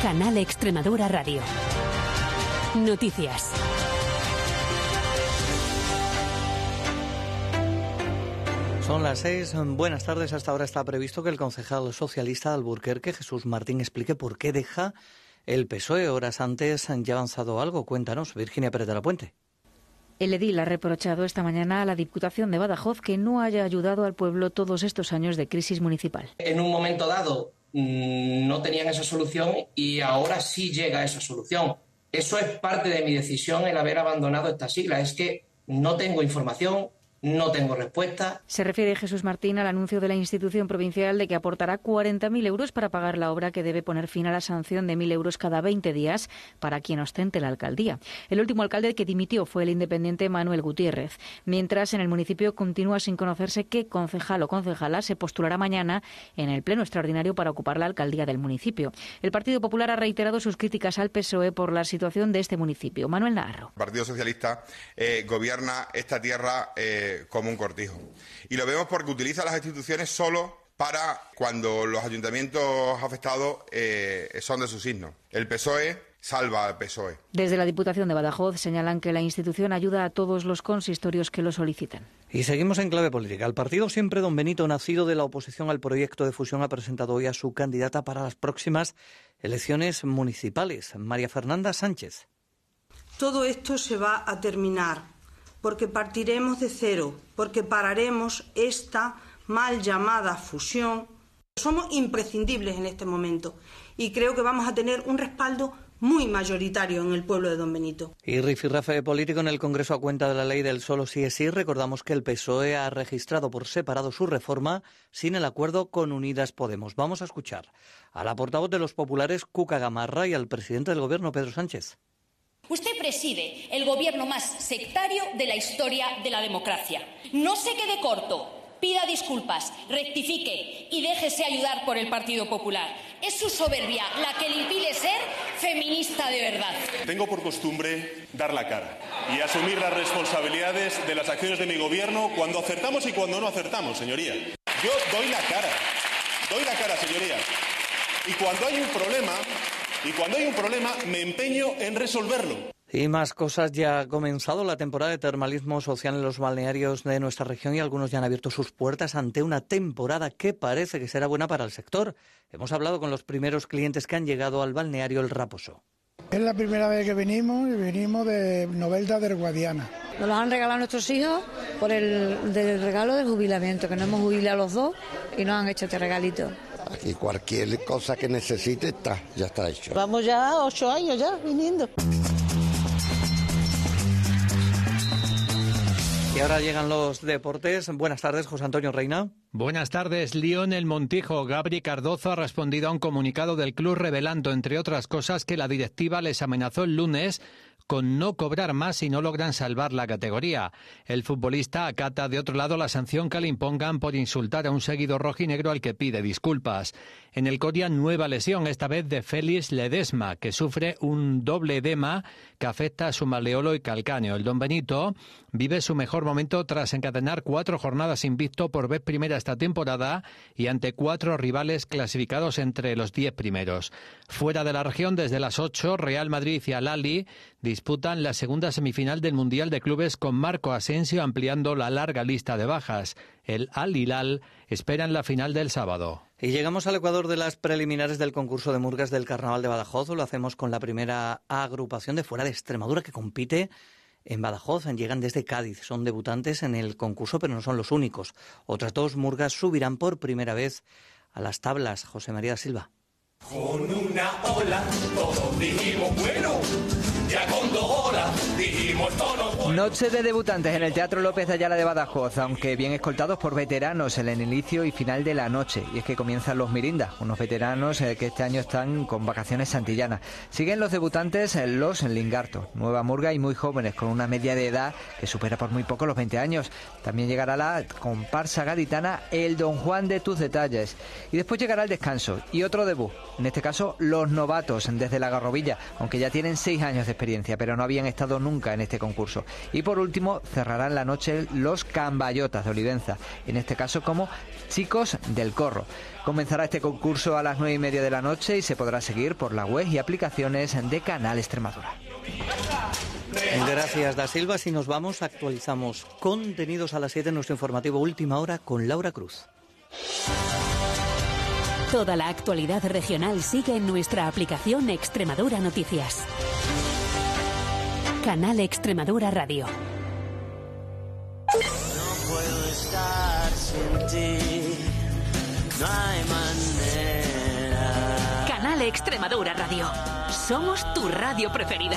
Canal Extremadura Radio. Noticias. Son las 6. Buenas tardes. Hasta ahora está previsto que el concejal socialista de Alburquerque, Jesús Martín, explique por qué deja el PSOE. Horas antes ya ha avanzado algo. Cuéntanos, Virginia Pérez de la Puente. El edil ha reprochado esta mañana a la Diputación de Badajoz que no haya ayudado al pueblo todos estos años de crisis municipal. En un momento dado no tenían esa solución y ahora sí llega esa solución. Eso es parte de mi decisión, el haber abandonado esta sigla. Es que no tengo información, no tengo respuesta. Se refiere Jesús Martín al anuncio de la institución provincial de que aportará 40.000 euros para pagar la obra que debe poner fin a la sanción de 1.000 euros cada 20 días para quien ostente la alcaldía. El último alcalde que dimitió fue el independiente Manuel Gutiérrez. Mientras, en el municipio continúa sin conocerse qué concejal o concejala se postulará mañana en el pleno extraordinario para ocupar la alcaldía del municipio. El Partido Popular ha reiterado sus críticas al PSOE por la situación de este municipio. Manuel Navarro. El Partido Socialista gobierna esta tierra como un cortijo. Y lo vemos porque utiliza las instituciones solo para cuando los ayuntamientos afectados son de su signo. El PSOE salva al PSOE. Desde la Diputación de Badajoz señalan que la institución ayuda a todos los consistorios que lo solicitan. Y seguimos en clave política. El partido Siempre Don Benito, nacido de la oposición al proyecto de fusión, ha presentado hoy a su candidata para las próximas elecciones municipales, María Fernanda Sánchez. Todo esto se va a terminar porque partiremos de cero, porque pararemos esta mal llamada fusión. Somos imprescindibles en este momento y creo que vamos a tener un respaldo muy mayoritario en el pueblo de Don Benito. Y rifirrafe político en el Congreso a cuenta de la ley del solo sí es sí. Recordamos que el PSOE ha registrado por separado su reforma sin el acuerdo con Unidas Podemos. Vamos a escuchar a la portavoz de los populares, Cuca Gamarra, y al presidente del Gobierno, Pedro Sánchez. Usted preside el gobierno más sectario de la historia de la democracia. No se quede corto, pida disculpas, rectifique y déjese ayudar por el Partido Popular. Es su soberbia la que le impide ser feminista de verdad. Tengo por costumbre dar la cara y asumir las responsabilidades de las acciones de mi gobierno cuando acertamos y cuando no acertamos, señoría. Yo doy la cara, señoría. Y cuando hay un problema, me empeño en resolverlo. Y más cosas. Ya ha comenzado la temporada de termalismo social en los balnearios de nuestra región y algunos ya han abierto sus puertas ante una temporada que parece que será buena para el sector. Hemos hablado con los primeros clientes que han llegado al balneario El Raposo. Es la primera vez que venimos y venimos de Novelda del Guadiana. Nos los han regalado nuestros hijos por del regalo de jubilamiento, que nos hemos jubilado los dos y nos han hecho este regalito. Aquí cualquier cosa que necesite ya está hecho. Vamos ya 8 años ya viniendo. Y ahora llegan los deportes. Buenas tardes, José Antonio Reina. Buenas tardes. Lionel Montijo, Gabri Cardozo ha respondido a un comunicado del club revelando, entre otras cosas, que la directiva les amenazó el lunes con no cobrar más si no logran salvar la categoría. El futbolista acata de otro lado la sanción que le impongan por insultar a un seguidor rojinegro al que pide disculpas. En el Coria, nueva lesión, esta vez de Félix Ledesma, que sufre un doble edema que afecta a su maleolo y calcáneo. El Don Benito vive su mejor momento tras encadenar 4 jornadas invicto por vez primera esta temporada y ante 4 rivales clasificados entre los 10 primeros. Fuera de la región, desde las 8, Real Madrid y Al-Ahly disputan la segunda semifinal del Mundial de Clubes con Marco Asensio ampliando la larga lista de bajas. El Al-Hilal espera en la final del sábado. Y llegamos al Ecuador de las preliminares del concurso de murgas del Carnaval de Badajoz. Lo hacemos con la primera agrupación de fuera de Extremadura que compite en Badajoz. Llegan desde Cádiz, son debutantes en el concurso, pero no son los únicos. Otras 2 murgas subirán por primera vez a las tablas. José María da Silva. Con una ola todos dijimos bueno, ya con 2 horas dijimos todos bueno. Noche de debutantes en el Teatro López de Ayala de Badajoz, aunque bien escoltados por veteranos en el inicio y final de la noche. Y es que comienzan los mirindas, unos veteranos que este año están con vacaciones santillanas. Siguen los debutantes los Lingarto, nueva murga y muy jóvenes, con una media de edad que supera por muy poco los 20 años. También llegará la comparsa gaditana El Don Juan de Tus Detalles. Y después llegará el descanso y otro debut. En este caso, los novatos desde La Garrovilla, aunque ya tienen 6 años de experiencia, pero no habían estado nunca en este concurso. Y por último, cerrarán la noche los Cambayotas de Olivenza, en este caso como Chicos del Corro. Comenzará este concurso a las 9:30 de la noche y se podrá seguir por la web y aplicaciones de Canal Extremadura. Gracias, Da Silva. Si nos vamos, actualizamos contenidos a las 7 en nuestro informativo Última Hora con Laura Cruz. Toda la actualidad regional sigue en nuestra aplicación Extremadura Noticias. Canal Extremadura Radio. No puedo estar sin ti, no hay manera. Canal Extremadura Radio. Somos tu radio preferida.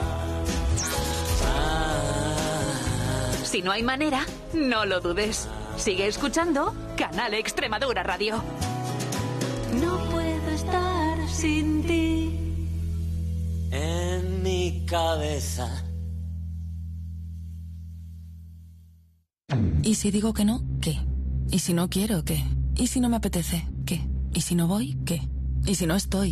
Si no hay manera, no lo dudes. Sigue escuchando Canal Extremadura Radio. No puedo estar sin ti en mi cabeza. ¿Y si digo que no? ¿Qué? ¿Y si no quiero? ¿Qué? ¿Y si no me apetece? ¿Qué? ¿Y si no voy? ¿Qué? ¿Y si no estoy?